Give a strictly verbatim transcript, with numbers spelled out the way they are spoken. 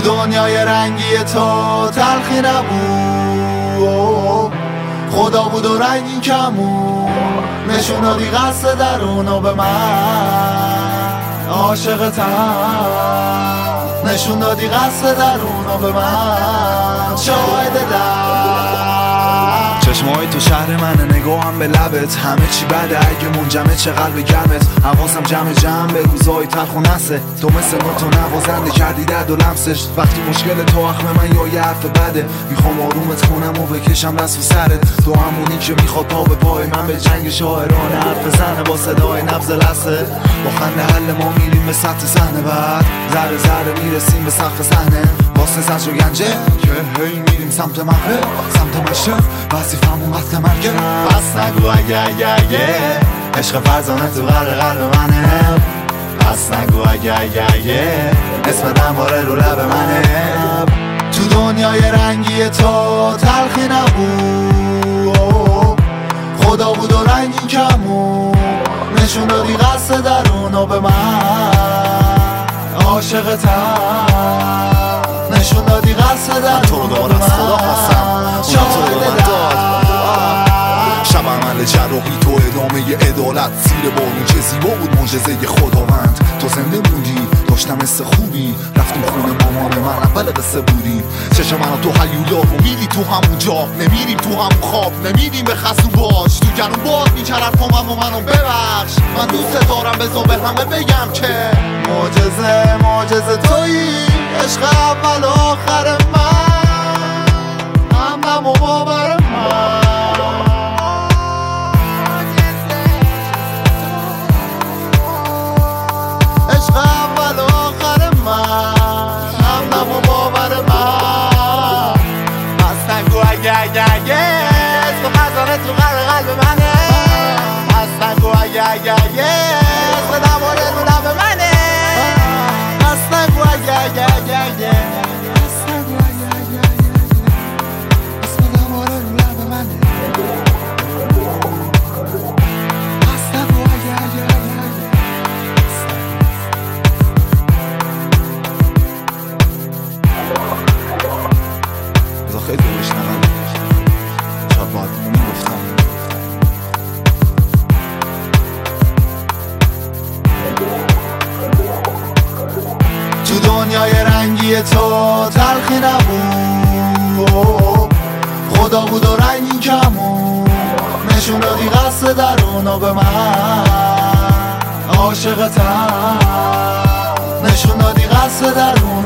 دنیای رنگی تو تلخی نبود، خدا بود و رنگی کمون، نشون دادی قصد درونو به من، عاشقتم، نشون دادی قصد درونو به من، شاهد در چشمای تو شهر منه، نگاهم به لبت، همه چی بده اگه منجمه، چه قلب گرمت، حواسم جمع جمع به روزای تلخ و نسه، تو مثل نوتو نوازنده کردی درد و لمسش، وقتی مشکل تو اخم من یا یه حرف بده، میخوام آرومت کنم و بکشم دست و سرت، تو همونی که میخواد پا به پای من به جنگ شاعرانه حرف بزنه، با صدای نبض لحظه، با خنده حل ما میریم به سطح صحنه، بعد ذره ذره میرسیم به سقف صحنه، واسه زجر و گنجه که هی میریم سمت مغرب، سمت مشرق، وظیفمون قتل مرگه، پس نگو اگه اگه اگه عشق فرزانه تو قلب قلب منه، پس نگو اگه اگه اگه اسم دنباره رو لب منه، تو دنیای رنگی تو تلخی نبود، خدا بود و رنگی کمون، نشون دادی قصد درونو به من، عاشقتم، نشون دادی قصد درونو به من، شاهد در شب عمل جراحی تو ادامه عدالت، زیر بارون چه زیبا بود معجزه خداوند، تو زنده موندی داشتم حس خوبی، رفتیم خونه مامان من اول قصه بودی، چشم منو تو هیولا رو میدی تو همون جا، نمیریم تو همون خواب، نمیریم به خستو باش، تو گرون باز میچرد پامم و منو ببخش، من دوست دارم بذار به همه بگم که معجزه معجزه تویی، عشق اول و آخر من، همدم و باور من، عشق اول و آخر من، همدم و باور من، پس نگو اگه اگه اگه اسم خزانه تو قلب قلب منه، پس نگو اگه اگه اگه اسم دنباره رو لب منه، پس نگو اگه اگه اگه اگه پس نگو اگه اگه اگه اسم دنباره رو لب منه، پس نگو اگه اگه اگه بذار خیلی رو بشنون، شاید باید اینو میگفتم، تو دنیای رنگی تو تلخی نبود، خدا بود و رنگی کمون، نشون دادی قصد درونو به من، عاشقتم، نشون دادی قصد درونو